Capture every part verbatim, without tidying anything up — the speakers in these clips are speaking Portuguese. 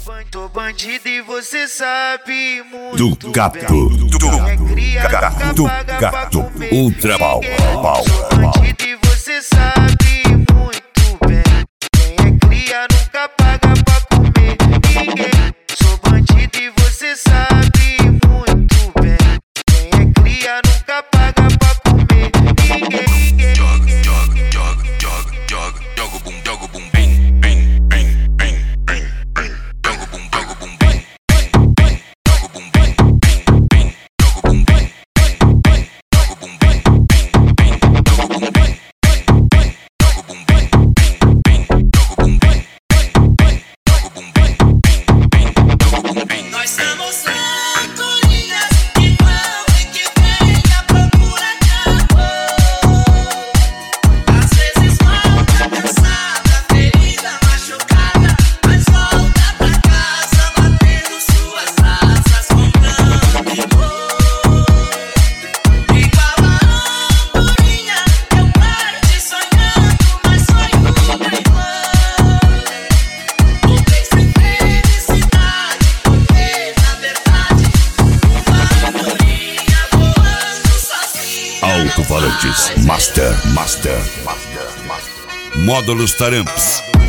Sou bandido e você sabe muito Do gato, do gato, do gato, ultra pau, pau, Sou bandido e você sabe muito bem. Quem é cria nunca paga pra comer ninguém. Sou bandido e você sabe muito bem. Quem é cria nunca paga pra comer ninguém. Joga, joga, joga, joga, joga, joga o bum, joga o bum, bem, bem, bem, bem, bem, bem. Joga o bum, joga o bum, bem, bem, bem, joga o bum, bem, bem, bem, joga o bum, bem, bem, bem, joga o bum, bem, bem, bem, joga o bum, bem, bem, bem, joga o bum, bem, bem, bem, joga o bum, bem, bem, bem, joga o bum, bem, bem, bem, joga o bum, bem. Nós somos andorinhas que vão e que vêm à procura de amor. Às vezes volta cansada, ferida, machucada, mas volta pra casa batendo suas asas com grande dor. Igual a andorinha, eu paro de sonhando, mas sonho primeiro. O bem sem felicidade, porque na verdade uma andorinha voando sozinha. alto-falantes, master, master, master, master. Módulos Taramps.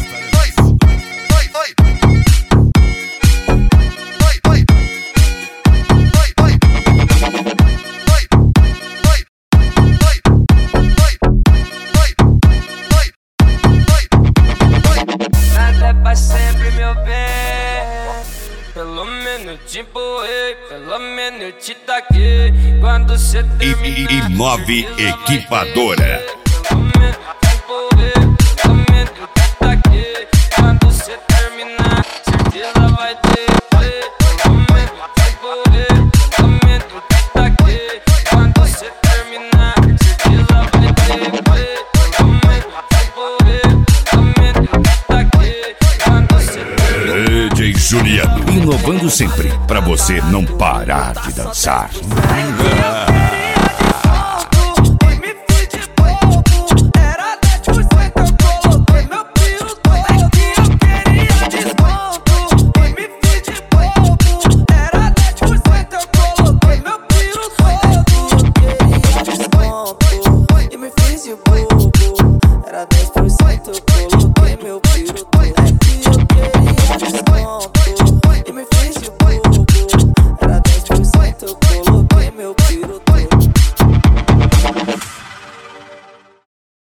Nada é pra sempre, meu bem. Pelo menos te empurrei, pelo menos eu te taquei. Quando cê E, terminar, e, e nove equipadora. pelo menos te empurrei, pelo menos eu te taquei. Quando cê terminar, certeza vai ter play. Pelo menos te empurrei, pelo menos eu te taquei. Quando cê terminar, certeza vai ter play. Pelo menos te empurrei, pelo menos eu te taquei. Quando cê terminar. D J Juliano, inovando sempre pra você não parar de dançar.